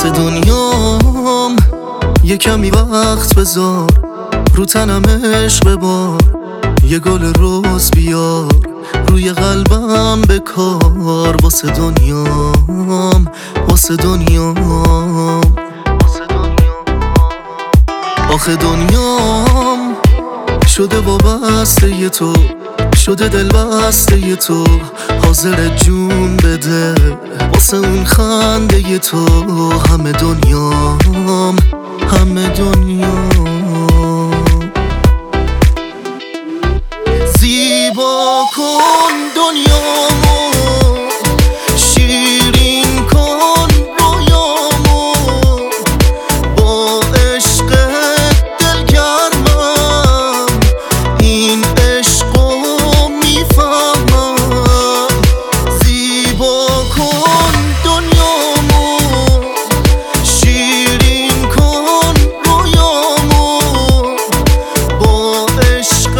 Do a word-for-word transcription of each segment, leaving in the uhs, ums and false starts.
واسه دنیام یه کمی وقت بذار، رو تنم عشق ببار، یه گل روز بیار روی قلبم بکار. واسه دنیام واسه دنیام آخه دنیام شده وابسته ی تو، شده دل بسته ی تو، حاضر جون بده واسه اون خنده ی تو. همه دنیام همه دنیام زیبا کن دنیامو، شیرین کن رویامو، با عشق دلگرمم این عشقو میفهمم. زیبا کن دنیامو، شیرین کن رویامو، با عشق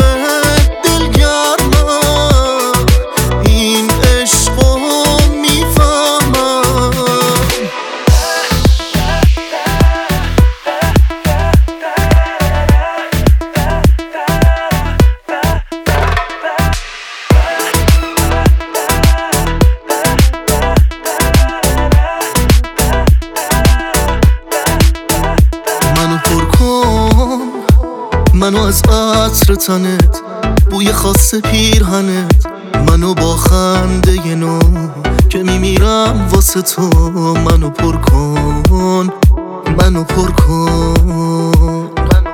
دلگرمم این عشقو میفهمم. منو پر کن، منو از عطر تنت، بوی خاص پیرهنت، منو با خنده ی نو که میمیرم واسه تو. منو پر کن منو پر کن،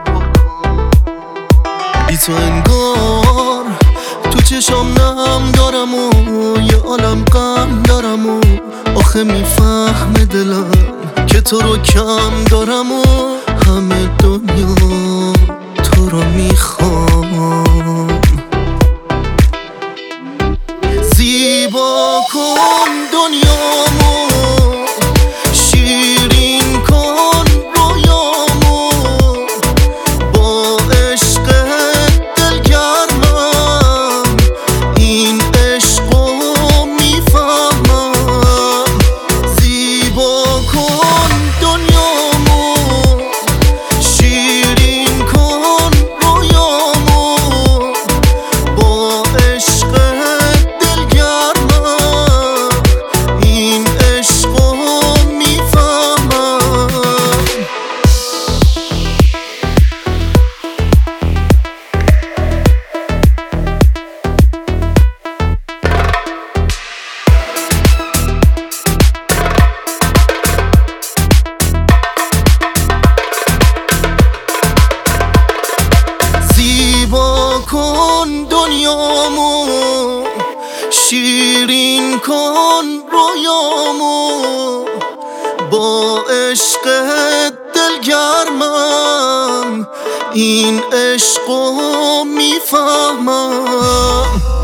بی تو انگار تو چشام نم دارم و یه عالم غم دارم و آخه میفهمه دلم که تو رو کم دارم و همه دنیا تو رو میخوام. زیبا کن دنیامو، شیرین کن رویامو، با عشق دلگرمم این عشقو میفهمم. زیبا کن دنیامو، شیرین کن رویامو، با عشق دلگرمم این عشقو میفهمم. زیبا کن دنیامو، شیرین کن رویامو، با عشق دلگرمم این عشقو میفهمم.